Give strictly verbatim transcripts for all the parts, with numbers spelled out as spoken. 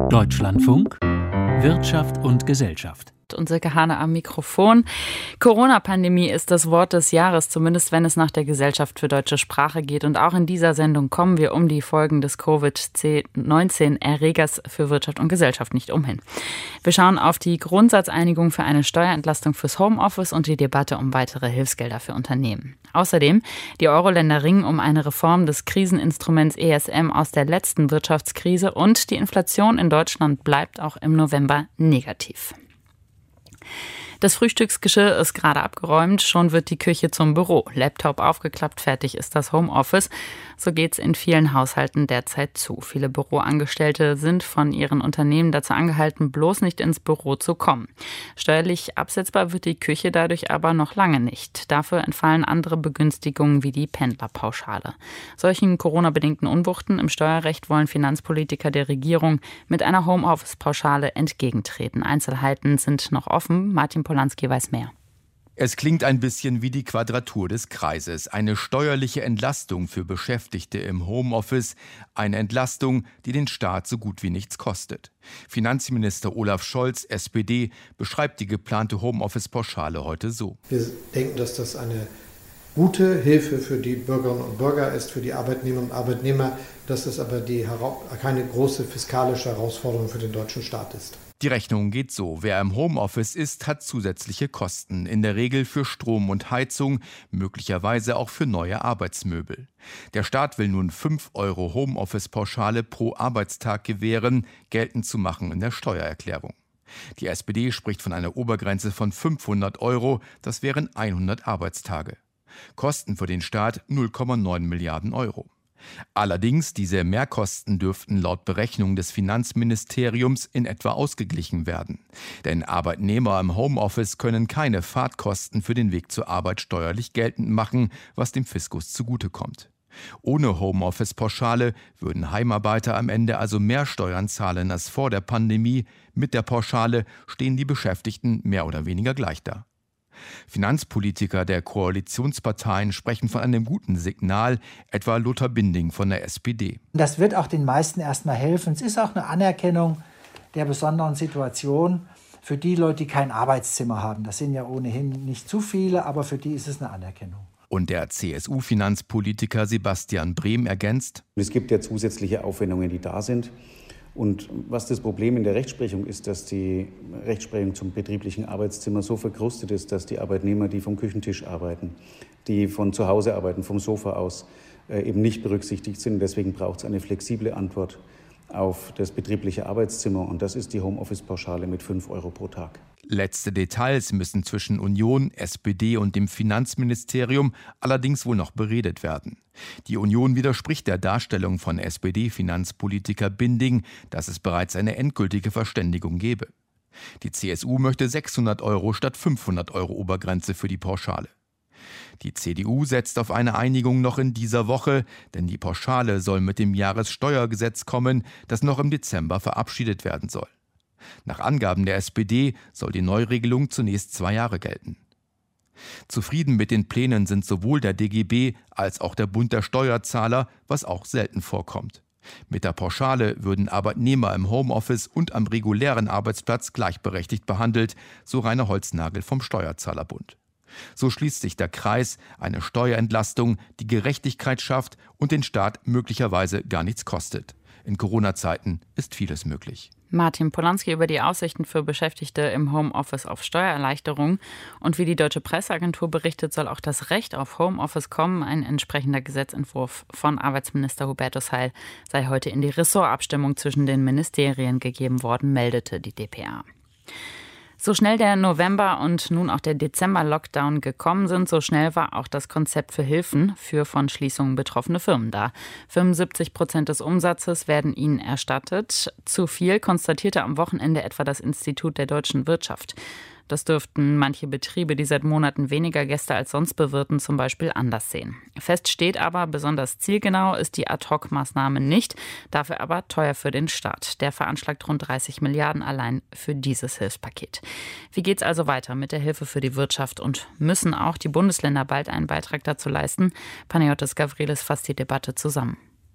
Deutschlandfunk Wirtschaft und Gesellschaft. Und Silke Hane am Mikrofon. Corona-Pandemie ist das Wort des Jahres, zumindest wenn es nach der Gesellschaft für deutsche Sprache geht. Und auch in dieser Sendung kommen wir um die Folgen des Covid neunzehn Erregers für Wirtschaft und Gesellschaft nicht umhin. Wir schauen auf die Grundsatzeinigung für eine Steuerentlastung fürs Homeoffice und die Debatte um weitere Hilfsgelder für Unternehmen. Außerdem, die Euro-Länder ringen um eine Reform des Kriseninstruments E S M aus der letzten Wirtschaftskrise und die Inflation in Deutschland bleibt auch im November negativ. Das Frühstücksgeschirr ist gerade abgeräumt, schon wird die Küche zum Büro. Laptop aufgeklappt, fertig ist das Homeoffice. So geht's in vielen Haushalten derzeit zu. Viele Büroangestellte sind von ihren Unternehmen dazu angehalten, bloß nicht ins Büro zu kommen. Steuerlich absetzbar wird die Küche dadurch aber noch lange nicht. Dafür entfallen andere Begünstigungen wie die Pendlerpauschale. Solchen Corona-bedingten Unwuchten im Steuerrecht wollen Finanzpolitiker der Regierung mit einer Homeoffice-Pauschale entgegentreten. Einzelheiten sind noch offen. Martin Polanski weiß mehr. Es klingt ein bisschen wie die Quadratur des Kreises. Eine steuerliche Entlastung für Beschäftigte im Homeoffice. Eine Entlastung, die den Staat so gut wie nichts kostet. Finanzminister Olaf Scholz, S P D, beschreibt die geplante Homeoffice-Pauschale heute so. Wir denken, dass das eine gute Hilfe für die Bürgerinnen und Bürger ist, für die Arbeitnehmerinnen und Arbeitnehmer, dass es aber die, keine große fiskalische Herausforderung für den deutschen Staat ist. Die Rechnung geht so. Wer im Homeoffice ist, hat zusätzliche Kosten. In der Regel für Strom und Heizung, möglicherweise auch für neue Arbeitsmöbel. Der Staat will nun fünf Euro Homeoffice-Pauschale pro Arbeitstag gewähren, geltend zu machen in der Steuererklärung. Die S P D spricht von einer Obergrenze von fünfhundert Euro, das wären hundert Arbeitstage. Kosten für den Staat null Komma neun Milliarden Euro. Allerdings, diese Mehrkosten dürften laut Berechnung des Finanzministeriums in etwa ausgeglichen werden. Denn Arbeitnehmer im Homeoffice können keine Fahrtkosten für den Weg zur Arbeit steuerlich geltend machen, was dem Fiskus zugutekommt. Ohne Homeoffice-Pauschale würden Heimarbeiter am Ende also mehr Steuern zahlen als vor der Pandemie. Mit der Pauschale stehen die Beschäftigten mehr oder weniger gleich da. Finanzpolitiker der Koalitionsparteien sprechen von einem guten Signal, etwa Lothar Binding von der S P D. Das wird auch den meisten erstmal helfen. Es ist auch eine Anerkennung der besonderen Situation für die Leute, die kein Arbeitszimmer haben. Das sind ja ohnehin nicht zu viele, aber für die ist es eine Anerkennung. Und der C S U-Finanzpolitiker Sebastian Brehm ergänzt: Es gibt ja zusätzliche Aufwendungen, die da sind. Und was das Problem in der Rechtsprechung ist, dass die Rechtsprechung zum betrieblichen Arbeitszimmer so verkrustet ist, dass die Arbeitnehmer, die vom Küchentisch arbeiten, die von zu Hause arbeiten, vom Sofa aus, eben nicht berücksichtigt sind. Deswegen braucht es eine flexible Antwort auf das betriebliche Arbeitszimmer. Und das ist die Homeoffice-Pauschale mit fünf Euro pro Tag. Letzte Details müssen zwischen Union, S P D und dem Finanzministerium allerdings wohl noch beredet werden. Die Union widerspricht der Darstellung von S P D-Finanzpolitiker Binding, dass es bereits eine endgültige Verständigung gebe. Die C S U möchte sechshundert Euro statt fünfhundert Euro Obergrenze für die Pauschale. Die C D U setzt auf eine Einigung noch in dieser Woche, denn die Pauschale soll mit dem Jahressteuergesetz kommen, das noch im Dezember verabschiedet werden soll. Nach Angaben der S P D soll die Neuregelung zunächst zwei Jahre gelten. Zufrieden mit den Plänen sind sowohl der D G B als auch der Bund der Steuerzahler, was auch selten vorkommt. Mit der Pauschale würden Arbeitnehmer im Homeoffice und am regulären Arbeitsplatz gleichberechtigt behandelt, so Rainer Holznagel vom Steuerzahlerbund. So schließt sich der Kreis, eine Steuerentlastung, die Gerechtigkeit schafft und den Staat möglicherweise gar nichts kostet. In Corona-Zeiten ist vieles möglich. Martin Polanski über die Aussichten für Beschäftigte im Homeoffice auf Steuererleichterung. Und wie die Deutsche Presseagentur berichtet, soll auch das Recht auf Homeoffice kommen. Ein entsprechender Gesetzentwurf von Arbeitsminister Hubertus Heil sei heute in die Ressortabstimmung zwischen den Ministerien gegeben worden, meldete die D P A. So schnell der November und nun auch der Dezember-Lockdown gekommen sind, so schnell war auch das Konzept für Hilfen für von Schließungen betroffene Firmen da. fünfundsiebzig Prozent des Umsatzes werden ihnen erstattet. Zu viel konstatierte am Wochenende etwa das Institut der deutschen Wirtschaft. Das dürften manche Betriebe, die seit Monaten weniger Gäste als sonst bewirten, zum Beispiel anders sehen. Fest steht aber, besonders zielgenau ist die Ad-Hoc-Maßnahme nicht, dafür aber teuer für den Staat. Der veranschlagt rund dreißig Milliarden allein für dieses Hilfspaket. Wie geht's also weiter mit der Hilfe für die Wirtschaft und müssen auch die Bundesländer bald einen Beitrag dazu leisten? Panayotis Gavrilis fasst die Debatte zusammen.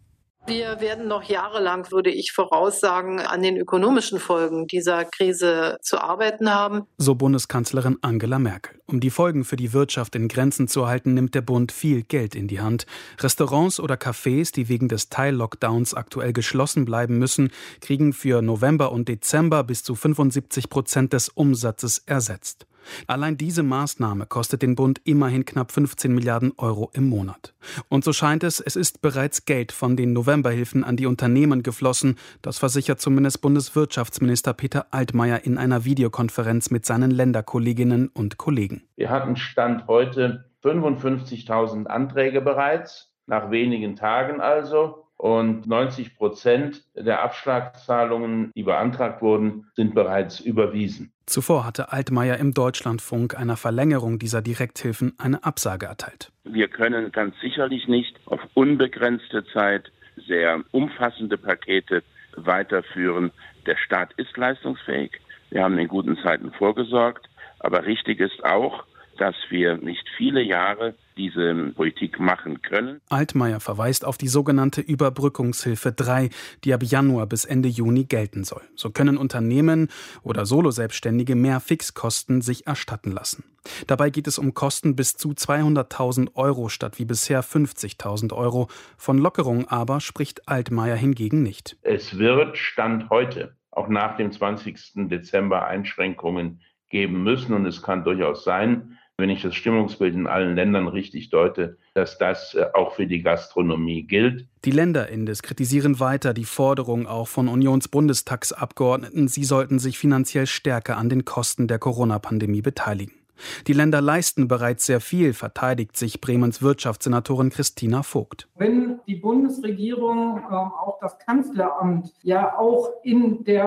Wir werden noch jahrelang, würde ich voraussagen, an den ökonomischen Folgen dieser Krise zu arbeiten haben. So Bundeskanzlerin Angela Merkel. Um die Folgen für die Wirtschaft in Grenzen zu halten, nimmt der Bund viel Geld in die Hand. Restaurants oder Cafés, die wegen des Teil-Lockdowns aktuell geschlossen bleiben müssen, kriegen für November und Dezember bis zu fünfundsiebzig Prozent des Umsatzes ersetzt. Allein diese Maßnahme kostet den Bund immerhin knapp fünfzehn Milliarden Euro im Monat. Und so scheint es, es ist bereits Geld von den Novemberhilfen an die Unternehmen geflossen. Das versichert zumindest Bundeswirtschaftsminister Peter Altmaier in einer Videokonferenz mit seinen Länderkolleginnen und Kollegen. Wir hatten Stand heute fünfundfünfzigtausend Anträge bereits, nach wenigen Tagen also. Und neunzig Prozent der Abschlagszahlungen, die beantragt wurden, sind bereits überwiesen. Zuvor hatte Altmaier im Deutschlandfunk einer Verlängerung dieser Direkthilfen eine Absage erteilt. Wir können ganz sicherlich nicht auf unbegrenzte Zeit sehr umfassende Pakete weiterführen. Der Staat ist leistungsfähig. Wir haben in guten Zeiten vorgesorgt. Aber richtig ist auch, dass wir nicht viele Jahre diese Politik machen können. Altmaier verweist auf die sogenannte Überbrückungshilfe drei, die ab Januar bis Ende Juni gelten soll. So können Unternehmen oder Soloselbstständige mehr Fixkosten sich erstatten lassen. Dabei geht es um Kosten bis zu zweihunderttausend Euro statt wie bisher fünfzigtausend Euro. Von Lockerung aber spricht Altmaier hingegen nicht. Es wird Stand heute auch nach dem zwanzigsten Dezember Einschränkungen geben müssen und es kann durchaus sein, wenn ich das Stimmungsbild in allen Ländern richtig deute, dass das auch für die Gastronomie gilt. Die Länderindes kritisieren weiter die Forderung auch von Unionsbundestagsabgeordneten, sie sollten sich finanziell stärker an den Kosten der Corona-Pandemie beteiligen. Die Länder leisten bereits sehr viel, verteidigt sich Bremens Wirtschaftssenatorin Christina Vogt. Wenn die Bundesregierung, äh, auch das Kanzleramt, ja auch in der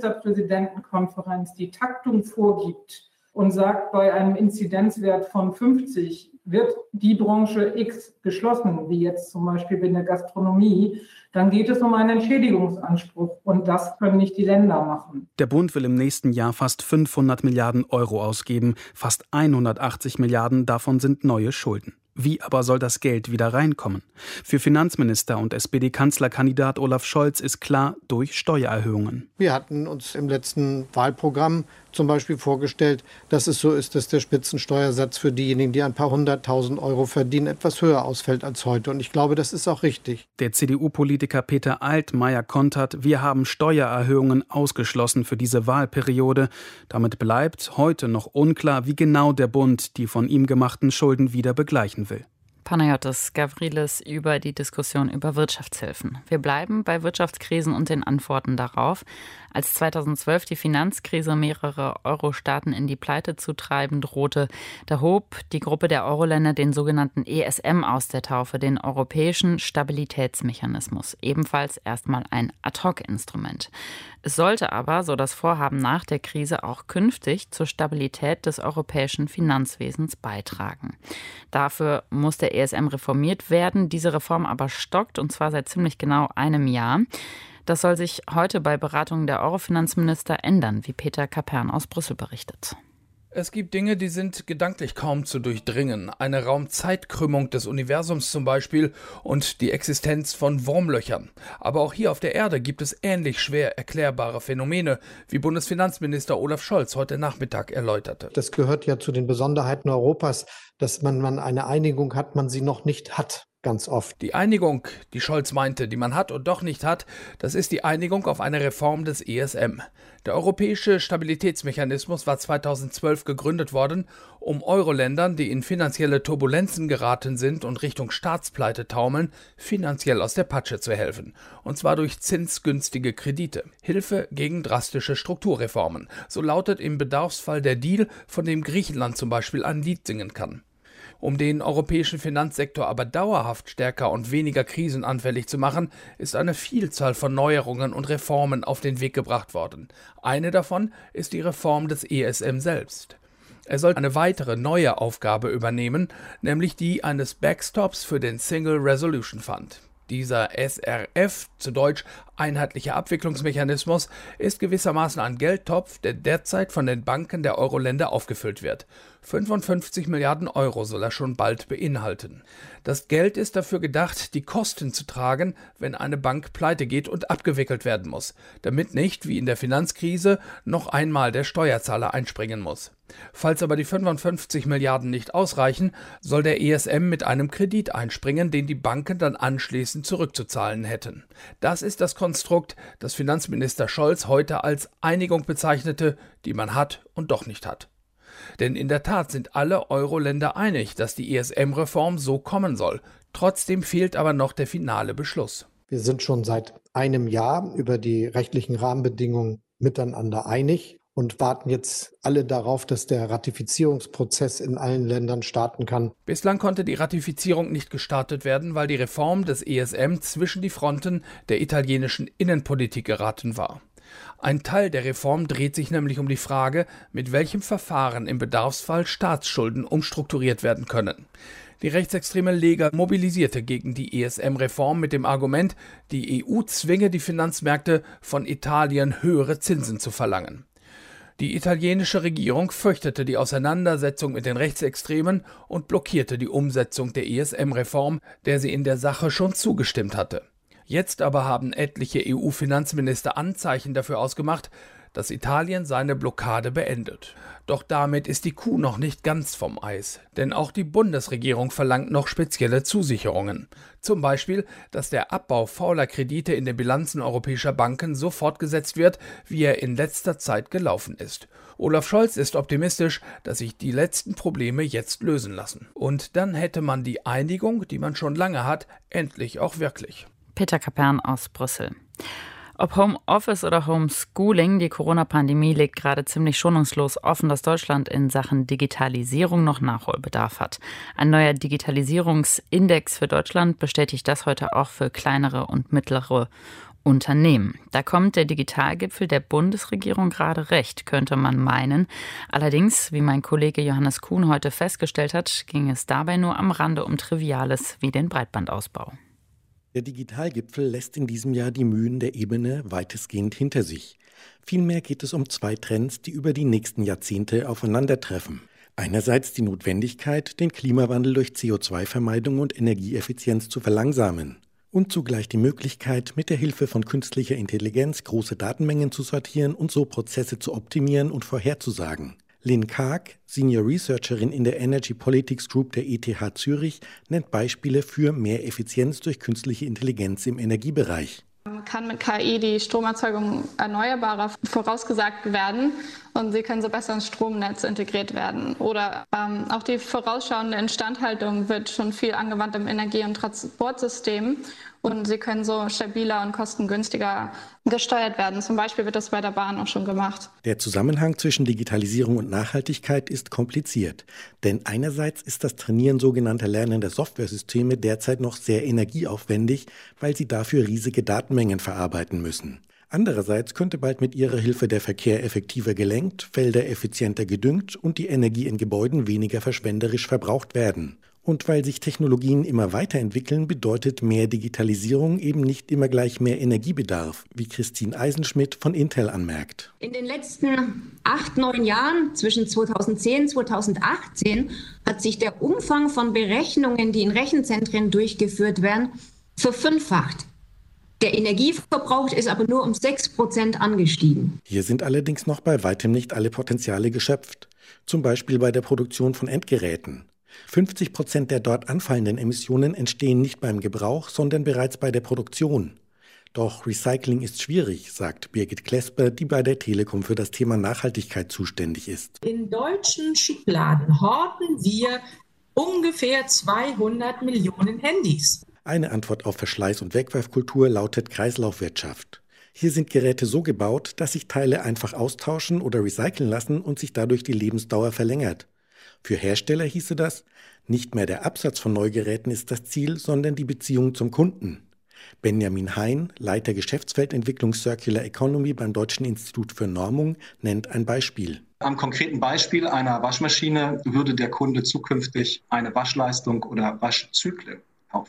Ministerpräsidentenkonferenz die Taktung vorgibt und sagt, bei einem Inzidenzwert von fünfzig wird die Branche X geschlossen, wie jetzt zum Beispiel in der Gastronomie, dann geht es um einen Entschädigungsanspruch und das können nicht die Länder machen. Der Bund will im nächsten Jahr fast fünfhundert Milliarden Euro ausgeben, fast hundertachtzig Milliarden davon sind neue Schulden. Wie aber soll das Geld wieder reinkommen? Für Finanzminister und S P D-Kanzlerkandidat Olaf Scholz ist klar, durch Steuererhöhungen. Wir hatten uns im letzten Wahlprogramm zum Beispiel vorgestellt, dass es so ist, dass der Spitzensteuersatz für diejenigen, die ein paar hunderttausend Euro verdienen, etwas höher ausfällt als heute. Und ich glaube, das ist auch richtig. Der C D U-Politiker Peter Altmaier kontert, wir haben Steuererhöhungen ausgeschlossen für diese Wahlperiode. Damit bleibt heute noch unklar, wie genau der Bund die von ihm gemachten Schulden wieder begleichen will. Panayotis Gavrilis über die Diskussion über Wirtschaftshilfen. Wir bleiben bei Wirtschaftskrisen und den Antworten darauf. Als zweitausendzwölf die Finanzkrise mehrere Euro-Staaten in die Pleite zu treiben drohte, da hob die Gruppe der Euro-Länder den sogenannten E S M aus der Taufe, den Europäischen Stabilitätsmechanismus. Ebenfalls erstmal ein Ad-hoc-Instrument. Es sollte aber, so das Vorhaben nach der Krise, auch künftig zur Stabilität des europäischen Finanzwesens beitragen. Dafür muss der E S M reformiert werden, diese Reform aber stockt, und zwar seit ziemlich genau einem Jahr. Das soll sich heute bei Beratungen der Euro-Finanzminister ändern, wie Peter Kapern aus Brüssel berichtet. Es gibt Dinge, die sind gedanklich kaum zu durchdringen. Eine Raumzeitkrümmung des Universums zum Beispiel und die Existenz von Wurmlöchern. Aber auch hier auf der Erde gibt es ähnlich schwer erklärbare Phänomene, wie Bundesfinanzminister Olaf Scholz heute Nachmittag erläuterte. Das gehört ja zu den Besonderheiten Europas, dass man, man eine Einigung hat, man sie noch nicht hat. Ganz oft. Die Einigung, die Scholz meinte, die man hat und doch nicht hat, das ist die Einigung auf eine Reform des E S M. Der Europäische Stabilitätsmechanismus war zweitausendzwölf gegründet worden, um Euro-Ländern, die in finanzielle Turbulenzen geraten sind und Richtung Staatspleite taumeln, finanziell aus der Patsche zu helfen. Und zwar durch zinsgünstige Kredite. Hilfe gegen drastische Strukturreformen. So lautet im Bedarfsfall der Deal, von dem Griechenland zum Beispiel ein Lied singen kann. Um den europäischen Finanzsektor aber dauerhaft stärker und weniger krisenanfällig zu machen, ist eine Vielzahl von Neuerungen und Reformen auf den Weg gebracht worden. Eine davon ist die Reform des E S M selbst. Er soll eine weitere neue Aufgabe übernehmen, nämlich die eines Backstops für den Single Resolution Fund. Dieser S R F, zu Deutsch Einheitlicher Abwicklungsmechanismus, ist gewissermaßen ein Geldtopf, der derzeit von den Banken der Euro-Länder aufgefüllt wird. fünfundfünfzig Milliarden Euro soll er schon bald beinhalten. Das Geld ist dafür gedacht, die Kosten zu tragen, wenn eine Bank pleite geht und abgewickelt werden muss, damit nicht, wie in der Finanzkrise, noch einmal der Steuerzahler einspringen muss. Falls aber die fünfundfünfzig Milliarden nicht ausreichen, soll der E S M mit einem Kredit einspringen, den die Banken dann anschließend zurückzuzahlen hätten. Das ist das Konstrukt, das Finanzminister Scholz heute als Einigung bezeichnete, die man hat und doch nicht hat. Denn in der Tat sind alle Euro-Länder einig, dass die E S M-Reform so kommen soll. Trotzdem fehlt aber noch der finale Beschluss. Wir sind schon seit einem Jahr über die rechtlichen Rahmenbedingungen miteinander einig und warten jetzt alle darauf, dass der Ratifizierungsprozess in allen Ländern starten kann. Bislang konnte die Ratifizierung nicht gestartet werden, weil die Reform des E S M zwischen die Fronten der italienischen Innenpolitik geraten war. Ein Teil der Reform dreht sich nämlich um die Frage, mit welchem Verfahren im Bedarfsfall Staatsschulden umstrukturiert werden können. Die rechtsextreme Lega mobilisierte gegen die E S M-Reform mit dem Argument, die E U zwinge die Finanzmärkte, von Italien höhere Zinsen zu verlangen. Die italienische Regierung fürchtete die Auseinandersetzung mit den Rechtsextremen und blockierte die Umsetzung der E S M-Reform, der sie in der Sache schon zugestimmt hatte. Jetzt aber haben etliche E U-Finanzminister Anzeichen dafür ausgemacht, dass Italien seine Blockade beendet. Doch damit ist die Kuh noch nicht ganz vom Eis, denn auch die Bundesregierung verlangt noch spezielle Zusicherungen. Zum Beispiel, dass der Abbau fauler Kredite in den Bilanzen europäischer Banken so fortgesetzt wird, wie er in letzter Zeit gelaufen ist. Olaf Scholz ist optimistisch, dass sich die letzten Probleme jetzt lösen lassen. Und dann hätte man die Einigung, die man schon lange hat, endlich auch wirklich. Peter Kapern aus Brüssel. Ob Homeoffice oder Homeschooling, die Corona-Pandemie legt gerade ziemlich schonungslos offen, dass Deutschland in Sachen Digitalisierung noch Nachholbedarf hat. Ein neuer Digitalisierungsindex für Deutschland bestätigt das heute auch für kleinere und mittlere Unternehmen. Da kommt der Digitalgipfel der Bundesregierung gerade recht, könnte man meinen. Allerdings, wie mein Kollege Johannes Kuhn heute festgestellt hat, ging es dabei nur am Rande um Triviales wie den Breitbandausbau. Der Digitalgipfel lässt in diesem Jahr die Mühen der Ebene weitestgehend hinter sich. Vielmehr geht es um zwei Trends, die über die nächsten Jahrzehnte aufeinandertreffen. Einerseits die Notwendigkeit, den Klimawandel durch C O zwei Vermeidung und Energieeffizienz zu verlangsamen. Und zugleich die Möglichkeit, mit der Hilfe von künstlicher Intelligenz große Datenmengen zu sortieren und so Prozesse zu optimieren und vorherzusagen. Lynn Karg, Senior Researcherin in der Energy Politics Group der E T H Zürich, nennt Beispiele für mehr Effizienz durch künstliche Intelligenz im Energiebereich. Kann mit K I die Stromerzeugung erneuerbarer vorausgesagt werden und sie können so besser ins Stromnetz integriert werden. Oder ähm, auch die vorausschauende Instandhaltung wird schon viel angewandt im Energie- und Transportsystem und sie können so stabiler und kostengünstiger gesteuert werden. Zum Beispiel wird das bei der Bahn auch schon gemacht. Der Zusammenhang zwischen Digitalisierung und Nachhaltigkeit ist kompliziert. Denn einerseits ist das Trainieren sogenannter lernender Softwaresysteme derzeit noch sehr energieaufwendig, weil sie dafür riesige Datenmengen verarbeiten müssen. Andererseits könnte bald mit ihrer Hilfe der Verkehr effektiver gelenkt, Felder effizienter gedüngt und die Energie in Gebäuden weniger verschwenderisch verbraucht werden. Und weil sich Technologien immer weiterentwickeln, bedeutet mehr Digitalisierung eben nicht immer gleich mehr Energiebedarf, wie Christine Eisenschmidt von Intel anmerkt. In den letzten acht, neun Jahren, zwischen zweitausendzehn und zweitausendachtzehn, hat sich der Umfang von Berechnungen, die in Rechenzentren durchgeführt werden, verfünffacht. Der Energieverbrauch ist aber nur um sechs Prozent angestiegen. Hier sind allerdings noch bei weitem nicht alle Potenziale geschöpft. Zum Beispiel bei der Produktion von Endgeräten. fünfzig Prozent der dort anfallenden Emissionen entstehen nicht beim Gebrauch, sondern bereits bei der Produktion. Doch Recycling ist schwierig, sagt Birgit Klesper, die bei der Telekom für das Thema Nachhaltigkeit zuständig ist. In deutschen Schubladen horten wir ungefähr zweihundert Millionen Handys. Eine Antwort auf Verschleiß- und Wegwerfkultur lautet Kreislaufwirtschaft. Hier sind Geräte so gebaut, dass sich Teile einfach austauschen oder recyceln lassen und sich dadurch die Lebensdauer verlängert. Für Hersteller hieße das, nicht mehr der Absatz von Neugeräten ist das Ziel, sondern die Beziehung zum Kunden. Benjamin Hein, Leiter Geschäftsfeldentwicklung Circular Economy beim Deutschen Institut für Normung, nennt ein Beispiel. Am konkreten Beispiel einer Waschmaschine würde der Kunde zukünftig eine Waschleistung oder Waschzyklen kaufen.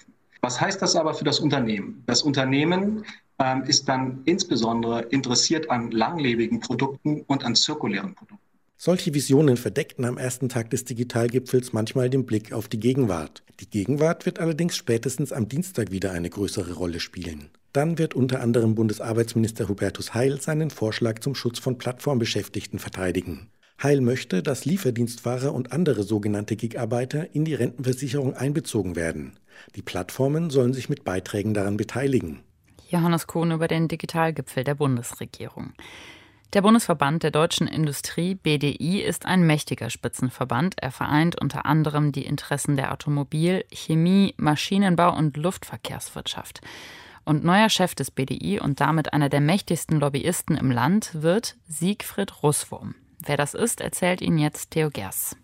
Was heißt das aber für das Unternehmen? Das Unternehmen ähm, ist dann insbesondere interessiert an langlebigen Produkten und an zirkulären Produkten. Solche Visionen verdeckten am ersten Tag des Digitalgipfels manchmal den Blick auf die Gegenwart. Die Gegenwart wird allerdings spätestens am Dienstag wieder eine größere Rolle spielen. Dann wird unter anderem Bundesarbeitsminister Hubertus Heil seinen Vorschlag zum Schutz von Plattformbeschäftigten verteidigen. Heil möchte, dass Lieferdienstfahrer und andere sogenannte Gigarbeiter in die Rentenversicherung einbezogen werden. Die Plattformen sollen sich mit Beiträgen daran beteiligen. Johannes Kuhn über den Digitalgipfel der Bundesregierung. Der Bundesverband der deutschen Industrie, B D I, ist ein mächtiger Spitzenverband. Er vereint unter anderem die Interessen der Automobil-, Chemie-, Maschinenbau- und Luftverkehrswirtschaft. Und neuer Chef des B D I und damit einer der mächtigsten Lobbyisten im Land wird Siegfried Russwurm. Wer das ist, erzählt Ihnen jetzt Theo Gers.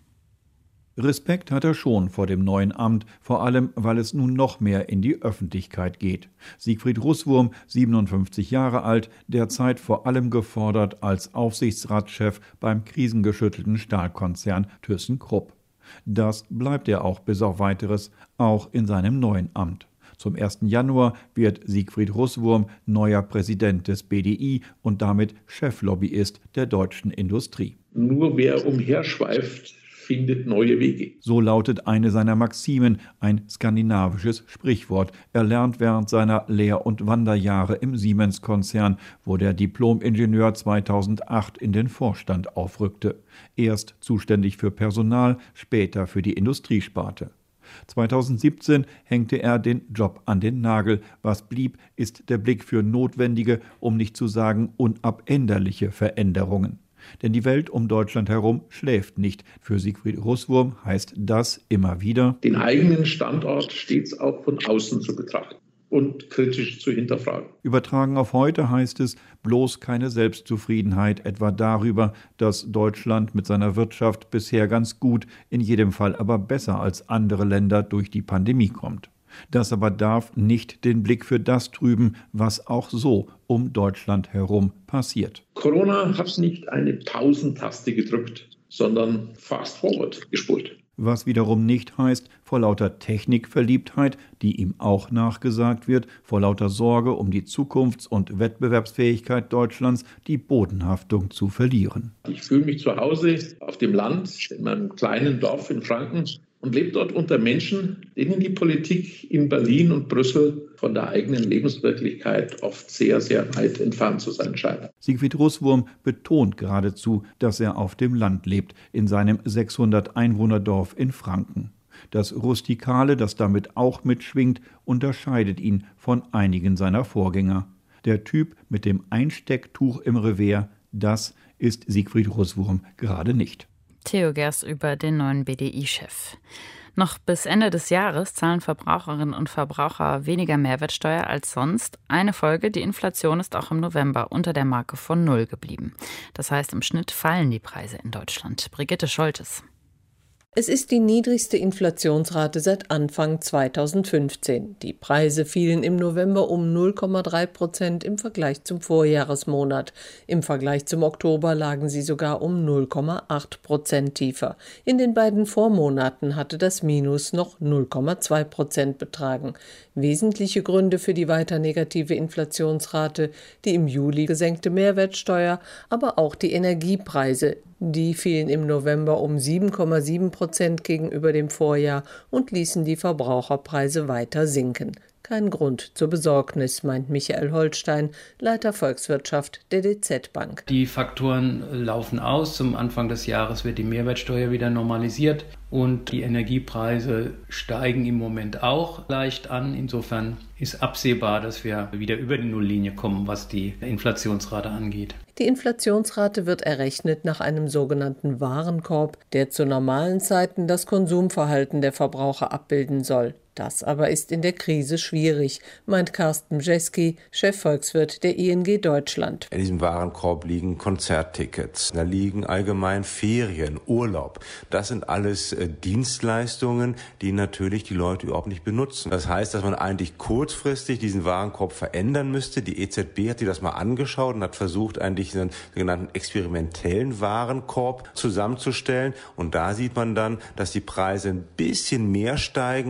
Respekt hat er schon vor dem neuen Amt, vor allem, weil es nun noch mehr in die Öffentlichkeit geht. Siegfried Russwurm, siebenundfünfzig Jahre alt, derzeit vor allem gefordert als Aufsichtsratschef beim krisengeschüttelten Stahlkonzern ThyssenKrupp. Das bleibt er auch bis auf Weiteres, auch in seinem neuen Amt. Zum ersten Januar wird Siegfried Russwurm neuer Präsident des B D I und damit Cheflobbyist der deutschen Industrie. Nur wer umherschweift, findet neue Wege. So lautet eine seiner Maximen, ein skandinavisches Sprichwort, erlernt während seiner Lehr- und Wanderjahre im Siemens-Konzern, wo der Diplom-Ingenieur zweitausendacht in den Vorstand aufrückte. Erst zuständig für Personal, später für die Industriesparte. zweitausendsiebzehn hängte er den Job an den Nagel. Was blieb, ist der Blick für notwendige, um nicht zu sagen unabänderliche Veränderungen. Denn die Welt um Deutschland herum schläft nicht. Für Siegfried Russwurm heißt das immer wieder, den eigenen Standort stets auch von außen zu betrachten und kritisch zu hinterfragen. Übertragen auf heute heißt es, bloß keine Selbstzufriedenheit etwa darüber, dass Deutschland mit seiner Wirtschaft bisher ganz gut, in jedem Fall aber besser als andere Länder durch die Pandemie kommt. Das aber darf nicht den Blick für das trüben, was auch so um Deutschland herum passiert. Corona hat nicht eine Pausentaste gedrückt, sondern fast forward gespult. Was wiederum nicht heißt, vor lauter Technikverliebtheit, die ihm auch nachgesagt wird, vor lauter Sorge um die Zukunfts- und Wettbewerbsfähigkeit Deutschlands, die Bodenhaftung zu verlieren. Ich fühle mich zu Hause auf dem Land, in meinem kleinen Dorf in Franken, und lebt dort unter Menschen, denen die Politik in Berlin und Brüssel von der eigenen Lebenswirklichkeit oft sehr, sehr weit entfernt zu sein scheint. Siegfried Russwurm betont geradezu, dass er auf dem Land lebt, in seinem sechshundert Einwohner-Dorf in Franken. Das Rustikale, das damit auch mitschwingt, unterscheidet ihn von einigen seiner Vorgänger. Der Typ mit dem Einstecktuch im Revers, das ist Siegfried Russwurm gerade nicht. Theo Gers über den neuen B D I-Chef. Noch bis Ende des Jahres zahlen Verbraucherinnen und Verbraucher weniger Mehrwertsteuer als sonst. Eine Folge, die Inflation ist auch im November unter der Marke von Null geblieben. Das heißt, im Schnitt fallen die Preise in Deutschland. Brigitte Scholtes. Es ist die niedrigste Inflationsrate seit Anfang zweitausendfünfzehn. Die Preise fielen im November um null Komma drei Prozent im Vergleich zum Vorjahresmonat. Im Vergleich zum Oktober lagen sie sogar um null Komma acht Prozent tiefer. In den beiden Vormonaten hatte das Minus noch null Komma zwei Prozent betragen. Wesentliche Gründe für die weiter negative Inflationsrate, die im Juli gesenkte Mehrwertsteuer, aber auch die Energiepreise. Die fielen im November um sieben Komma sieben Prozent gegenüber dem Vorjahr und ließen die Verbraucherpreise weiter sinken. Kein Grund zur Besorgnis, meint Michael Holstein, Leiter Volkswirtschaft der D Z Bank. Die Faktoren laufen aus. Zum Anfang des Jahres wird die Mehrwertsteuer wieder normalisiert und die Energiepreise steigen im Moment auch leicht an. Insofern ist absehbar, dass wir wieder über die Nulllinie kommen, was die Inflationsrate angeht. Die Inflationsrate wird errechnet nach einem sogenannten Warenkorb, der zu normalen Zeiten das Konsumverhalten der Verbraucher abbilden soll. Das aber ist in der Krise schwierig, meint Carsten Bjeski, Chefvolkswirt der I N G Deutschland. In diesem Warenkorb liegen Konzerttickets, da liegen allgemein Ferien, Urlaub. Das sind alles äh, Dienstleistungen, die natürlich die Leute überhaupt nicht benutzen. Das heißt, dass man eigentlich kurzfristig diesen Warenkorb verändern müsste. Die E Z B hat sich das mal angeschaut und hat versucht, eigentlich einen sogenannten experimentellen Warenkorb zusammenzustellen. Und da sieht man dann, dass die Preise ein bisschen mehr steigen als in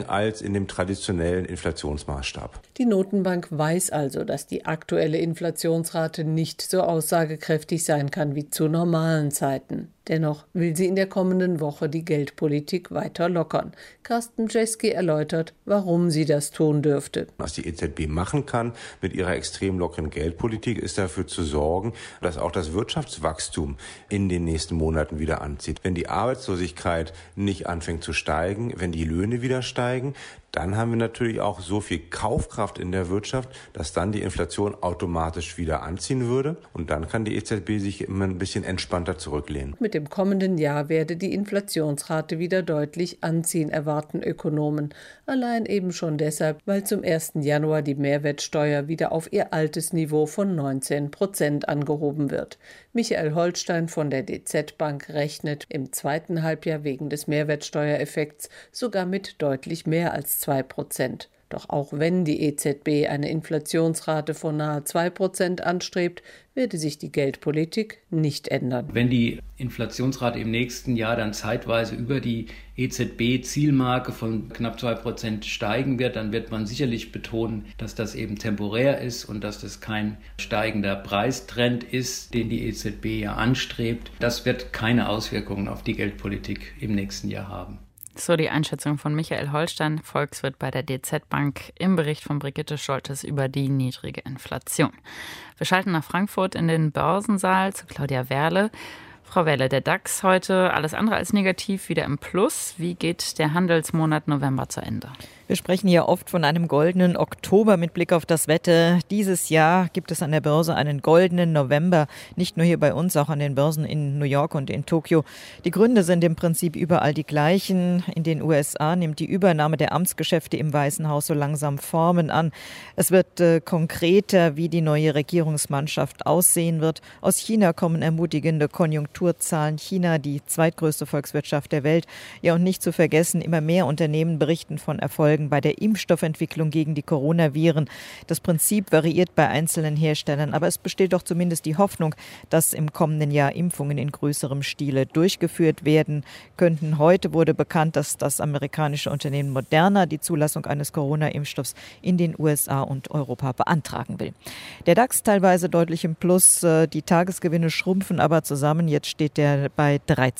in dem traditionellen Inflationsmaßstab. Die Notenbank weiß also, dass die aktuelle Inflationsrate nicht so aussagekräftig sein kann wie zu normalen Zeiten. Dennoch will sie in der kommenden Woche die Geldpolitik weiter lockern. Carsten Jeski erläutert, warum sie das tun dürfte. Was die E Z B machen kann mit ihrer extrem lockeren Geldpolitik, ist dafür zu sorgen, dass auch das Wirtschaftswachstum in den nächsten Monaten wieder anzieht. Wenn die Arbeitslosigkeit nicht anfängt zu steigen, wenn die Löhne wieder steigen, dann haben wir natürlich auch so viel Kaufkraft in der Wirtschaft, dass dann die Inflation automatisch wieder anziehen würde. Und dann kann die E Z B sich immer ein bisschen entspannter zurücklehnen. Mit dem kommenden Jahr werde die Inflationsrate wieder deutlich anziehen, erwarten Ökonomen. Allein eben schon deshalb, weil zum ersten Januar die Mehrwertsteuer wieder auf ihr altes Niveau von neunzehn Prozent angehoben wird. Michael Holstein von der D Z Bank rechnet im zweiten Halbjahr wegen des Mehrwertsteuereffekts sogar mit deutlich mehr als zwei Prozent. Doch auch wenn die E Z B eine Inflationsrate von nahe zwei Prozent anstrebt, werde sich die Geldpolitik nicht ändern. Wenn die Inflationsrate im nächsten Jahr dann zeitweise über die E Z B-Zielmarke von knapp zwei Prozent steigen wird, dann wird man sicherlich betonen, dass das eben temporär ist und dass das kein steigender Preistrend ist, den die E Z B ja anstrebt. Das wird keine Auswirkungen auf die Geldpolitik im nächsten Jahr haben. So die Einschätzung von Michael Holstein, Volkswirt bei der D Z Bank, im Bericht von Brigitte Scholtes über die niedrige Inflation. Wir schalten nach Frankfurt in den Börsensaal zu Claudia Werle. Frau Werle, der DAX heute alles andere als negativ, wieder im Plus. Wie geht der Handelsmonat November zu Ende? Wir sprechen ja oft von einem goldenen Oktober mit Blick auf das Wetter. Dieses Jahr gibt es an der Börse einen goldenen November, nicht nur hier bei uns, auch an den Börsen in New York und in Tokio. Die Gründe sind im Prinzip überall die gleichen. In den U S A nimmt die Übernahme der Amtsgeschäfte im Weißen Haus so langsam Formen an. Es wird äh, konkreter, wie die neue Regierungsmannschaft aussehen wird. Aus China kommen ermutigende Konjunkturzahlen. China, die zweitgrößte Volkswirtschaft der Welt. Ja, und nicht zu vergessen, immer mehr Unternehmen berichten von Erfolgen bei der Impfstoffentwicklung gegen die Coronaviren. Das Prinzip variiert bei einzelnen Herstellern, aber es besteht doch zumindest die Hoffnung, dass im kommenden Jahr Impfungen in größerem Stile durchgeführt werden könnten. Heute wurde bekannt, dass das amerikanische Unternehmen Moderna die Zulassung eines Corona-Impfstoffs in den U S A und Europa beantragen will. Der DAX teilweise deutlich im Plus, die Tagesgewinne schrumpfen aber zusammen. Jetzt steht der bei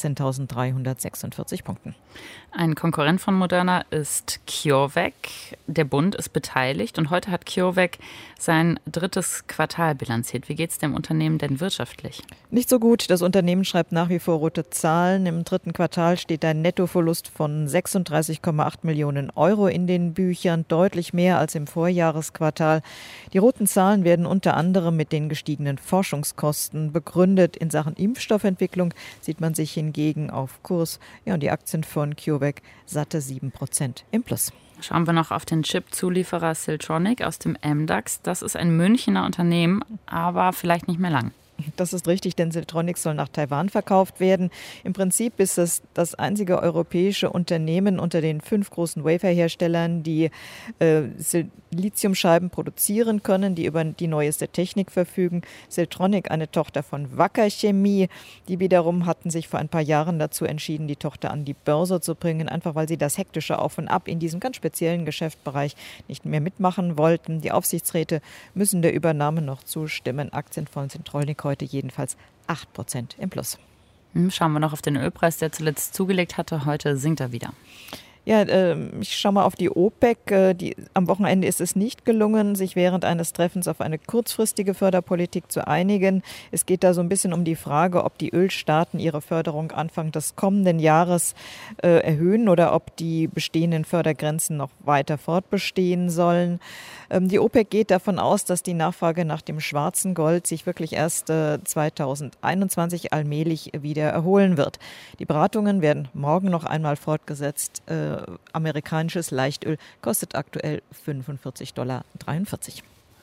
dreizehntausenddreihundertsechsundvierzig Punkten. Ein Konkurrent von Moderna ist CureVac. Der Bund ist beteiligt und heute hat CureVac sein drittes Quartal bilanziert. Wie geht es dem Unternehmen denn wirtschaftlich? Nicht so gut. Das Unternehmen schreibt nach wie vor rote Zahlen. Im dritten Quartal steht ein Nettoverlust von sechsunddreißig Komma acht Millionen Euro in den Büchern, deutlich mehr als im Vorjahresquartal. Die roten Zahlen werden unter anderem mit den gestiegenen Forschungskosten begründet. In Sachen Impfstoffentwicklung sieht man sich hingegen auf Kurs. Ja, und die Aktien von CureVac satte sieben Prozent im Plus. Schauen wir noch auf den Chip-Zulieferer Siltronic aus dem M DAX. Das ist ein Münchner Unternehmen, aber vielleicht nicht mehr lang. Das ist richtig, denn Siltronic soll nach Taiwan verkauft werden. Im Prinzip ist es das einzige europäische Unternehmen unter den fünf großen Waferherstellern, die äh, Lithiumscheiben produzieren können, die über die neueste Technik verfügen. Siltronic, eine Tochter von Wacker Chemie, die wiederum hatten sich vor ein paar Jahren dazu entschieden, die Tochter an die Börse zu bringen, einfach weil sie das hektische Auf und Ab in diesem ganz speziellen Geschäftsbereich nicht mehr mitmachen wollten. Die Aufsichtsräte müssen der Übernahme noch zustimmen. Aktien von Siltronic heute jedenfalls acht Prozent im Plus. Schauen wir noch auf den Ölpreis, der zuletzt zugelegt hatte. Heute sinkt er wieder. Ja, äh, ich schaue mal auf die OPEC. Äh, die, am Wochenende ist es nicht gelungen, sich während eines Treffens auf eine kurzfristige Förderpolitik zu einigen. Es geht da so ein bisschen um die Frage, ob die Ölstaaten ihre Förderung Anfang des kommenden Jahres äh, erhöhen oder ob die bestehenden Fördergrenzen noch weiter fortbestehen sollen. Ähm, die OPEC geht davon aus, dass die Nachfrage nach dem schwarzen Gold sich wirklich erst äh, zweitausendeinundzwanzig allmählich wieder erholen wird. Die Beratungen werden morgen noch einmal fortgesetzt. Äh, amerikanisches Leichtöl kostet aktuell fünfundvierzig Komma dreiundvierzig Dollar.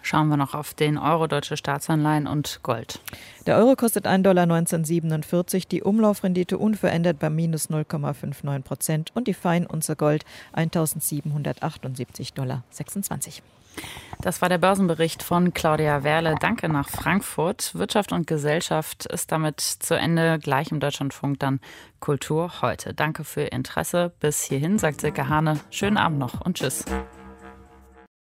Schauen wir noch auf den Euro, deutsche Staatsanleihen und Gold. Der Euro kostet ein Dollar neunzehnhundertsiebenundvierzig, die Umlaufrendite unverändert bei minus null Komma neunundfünfzig Prozent und die Feinunze Gold eintausendsiebenhundertachtundsiebzig Dollar sechsundzwanzig. Das war der Börsenbericht von Claudia Werle. Danke nach Frankfurt. Wirtschaft und Gesellschaft ist damit zu Ende. Gleich im Deutschlandfunk dann Kultur heute. Danke für Ihr Interesse. Bis hierhin sagt Silke Hane. Schönen Abend noch und tschüss.